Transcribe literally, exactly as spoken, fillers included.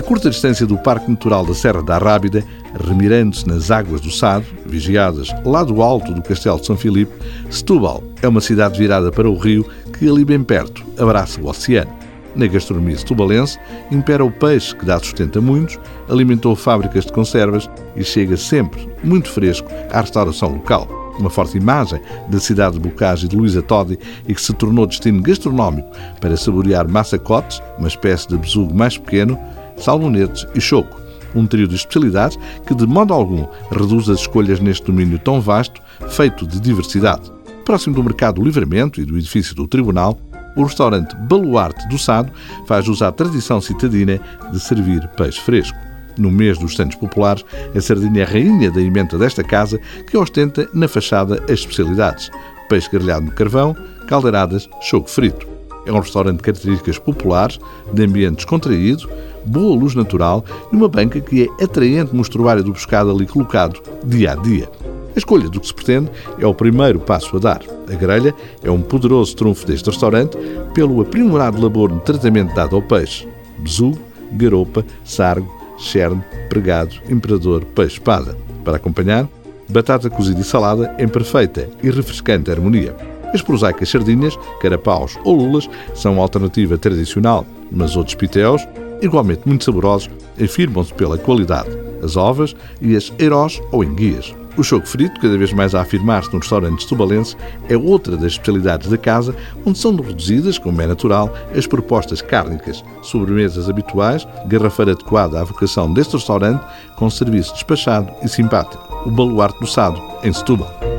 curta distância do Parque Natural da Serra da Arrábida, remirando-se nas águas do Sado, vigiadas lá do alto do Castelo de São Filipe, Setúbal é uma cidade virada para o rio que ali bem perto abraça o oceano. Na gastronomia setubalense impera o peixe que dá sustento a muitos, alimentou fábricas de conservas e chega sempre muito fresco à restauração local. Uma forte imagem da cidade de Bocage e de Luísa Todi e que se tornou destino gastronómico para saborear massacotes, uma espécie de besugo mais pequeno, salmonetes e choco, um trio de especialidades que de modo algum reduz as escolhas neste domínio tão vasto, feito de diversidade. Próximo do Mercado do Livramento e do edifício do Tribunal, o restaurante Baluarte do Sado faz jus à tradição citadina de servir peixe fresco. No mês dos Santos Populares, a sardinha é a rainha da emenda desta casa, que ostenta na fachada as especialidades: peixe grelhado no carvão, caldeiradas, choco frito. É um restaurante de características populares, de ambiente descontraído, boa luz natural e uma banca que é atraente mostruário do pescado ali colocado dia a dia. A escolha do que se pretende é o primeiro passo a dar. A grelha é um poderoso trunfo deste restaurante pelo aprimorado labor no tratamento dado ao peixe: besugo, garopa, sargo, cherne, pregado, imperador, peixe-espada. Para acompanhar, batata cozida e salada em perfeita e refrescante harmonia. As prosaicas sardinhas, carapaus ou lulas são alternativa tradicional, mas outros pitéus, igualmente muito saborosos, afirmam-se pela qualidade: as ovas e as heirós ou enguias. O choco frito, cada vez mais a afirmar-se no restaurante setubalense, é outra das especialidades da casa, onde são reduzidas, como é natural, as propostas cárnicas, sobremesas habituais, garrafeira adequada à vocação deste restaurante, com serviço despachado e simpático. O Baluarte do Sado, em Setúbal.